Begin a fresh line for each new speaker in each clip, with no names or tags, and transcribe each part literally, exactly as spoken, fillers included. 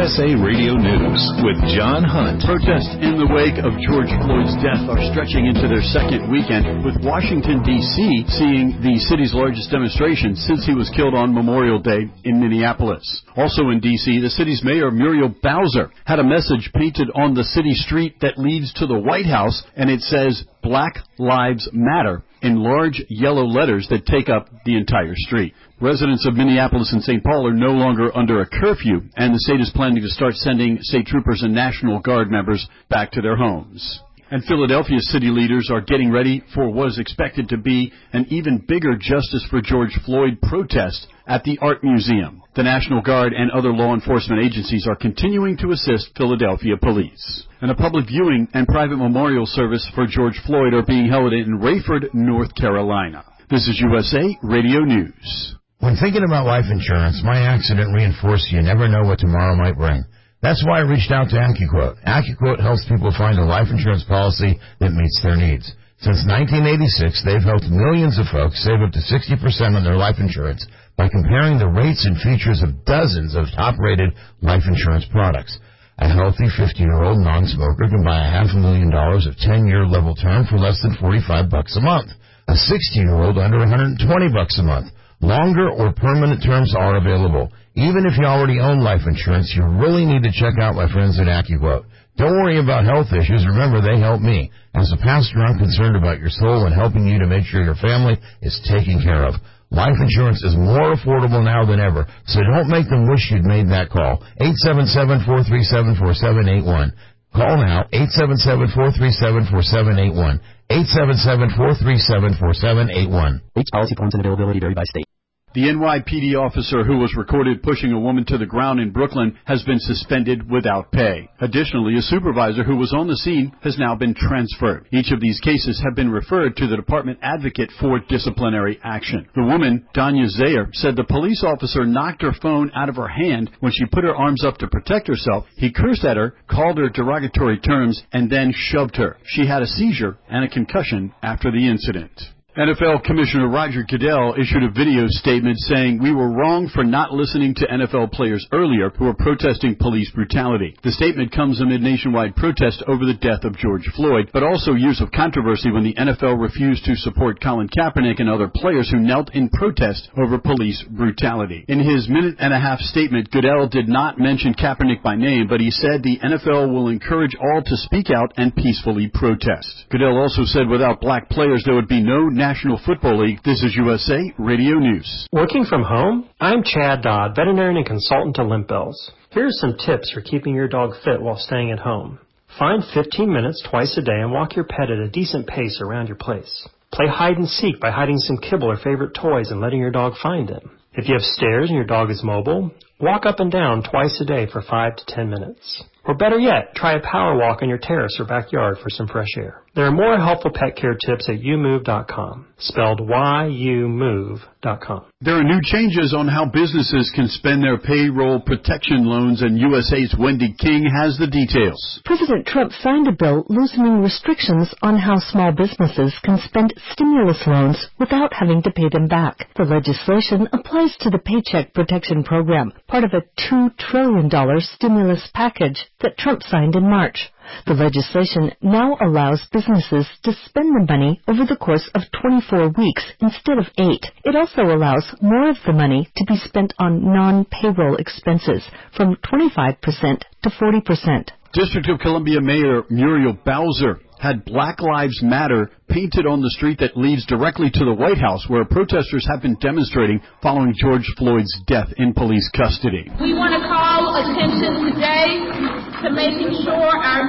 S A Radio News with John Hunt.
Protests in the wake of George Floyd's death are stretching into their second weekend, with Washington, D C seeing the city's largest demonstration since he was killed on Memorial Day in Minneapolis. Also in D C, the city's mayor, Muriel Bowser, had a message painted on the city street that leads to the White House, and it says, "Black Lives Matter," in large yellow letters that take up the entire street. Residents of Minneapolis and Saint Paul are no longer under a curfew, and the state is planning to start sending state troopers and National Guard members back to their homes. And Philadelphia city leaders are getting ready for what is expected to be an even bigger Justice for George Floyd protest at the Art Museum. The National Guard and other law enforcement agencies are continuing to assist Philadelphia police. And a public viewing and private memorial service for George Floyd are being held in Rayford, North Carolina. This is U S A Radio News.
When thinking about life insurance, my accident reinforced you never know what tomorrow might bring. That's why I reached out to AccuQuote. AccuQuote helps people find a life insurance policy that meets their needs. Since nineteen eighty-six, they've helped millions of folks save up to sixty percent on their life insurance by comparing the rates and features of dozens of top-rated life insurance products. A healthy fifty-year-old non-smoker can buy a half a million dollars of ten-year level term for less than forty-five bucks a month. A sixty-year-old under one hundred twenty bucks a month. Longer or permanent terms are available. Even if you already own life insurance, you really need to check out my friends at AccuQuote. Don't worry about health issues. Remember, they help me. As a pastor, I'm concerned about your soul and helping you to make sure your family is taken care of. Life insurance is more affordable now than ever, so don't make them wish you'd made that call. eight seven seven, four three seven, four seven eight one. Call now, eight seven seven, four three seven, four seven eight one. eight seven seven, four three seven, four seven eight one.
Each policy forms and availability vary by state.
The N Y P D officer who was recorded pushing a woman to the ground in Brooklyn has been suspended without pay. Additionally, a supervisor who was on the scene has now been transferred. Each of these cases have been referred to the department advocate for disciplinary action. The woman, Danya Zayer, said the police officer knocked her phone out of her hand when she put her arms up to protect herself. He cursed at her, called her derogatory terms, and then shoved her. She had a seizure and a concussion after the incident. N F L Commissioner Roger Goodell issued a video statement saying, "We were wrong for not listening to N F L players earlier who were protesting police brutality." The statement comes amid nationwide protest over the death of George Floyd, but also years of controversy when the N F L refused to support Colin Kaepernick and other players who knelt in protest over police brutality. In his minute and a half statement, Goodell did not mention Kaepernick by name, but he said the N F L will encourage all to speak out and peacefully protest. Goodell also said without black players there would be no National Football League. This is U S A Radio News.
Working from home? I'm Chad Dodd, veterinarian and consultant to Limp Bells. Here are some tips for keeping your dog fit while staying at home. Find fifteen minutes twice a day and walk your pet at a decent pace around your place. Play hide and seek by hiding some kibble or favorite toys and letting your dog find them. If you have stairs and your dog is mobile, walk up and down twice a day for five to ten minutes. Or better yet, try a power walk on your terrace or backyard for some fresh air. There are more helpful pet care tips at you move dot com, spelled Y U move dot com.
There are new changes on how businesses can spend their payroll protection loans, and U S A's Wendy King has the details.
President Trump signed a bill loosening restrictions on how small businesses can spend stimulus loans without having to pay them back. The legislation applies to the Paycheck Protection Program, part of a two trillion dollars stimulus package that Trump signed in March. The legislation now allows businesses to spend the money over the course of twenty-four weeks instead of eight. It also allows more of the money to be spent on non-payroll expenses, from twenty-five percent to forty percent.
District of Columbia Mayor Muriel Bowser had Black Lives Matter painted on the street that leads directly to the White House, where protesters have been demonstrating following George Floyd's death in police custody.
We want to call attention today to making sure our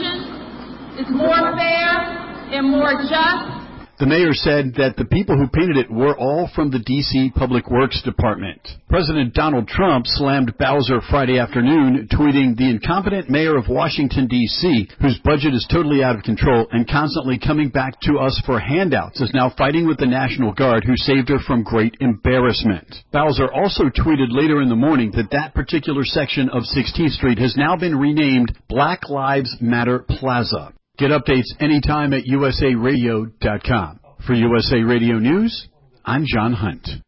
nation is more fair and more just.
The mayor said that the people who painted it were all from the D C Public Works Department. President Donald Trump slammed Bowser Friday afternoon, tweeting, "The incompetent mayor of Washington, D C, whose budget is totally out of control and constantly coming back to us for handouts, is now fighting with the National Guard, who saved her from great embarrassment." Bowser also tweeted later in the morning that that particular section of sixteenth Street has now been renamed Black Lives Matter Plaza. Get updates anytime at U S A radio dot com. For U S A Radio News, I'm John Hunt.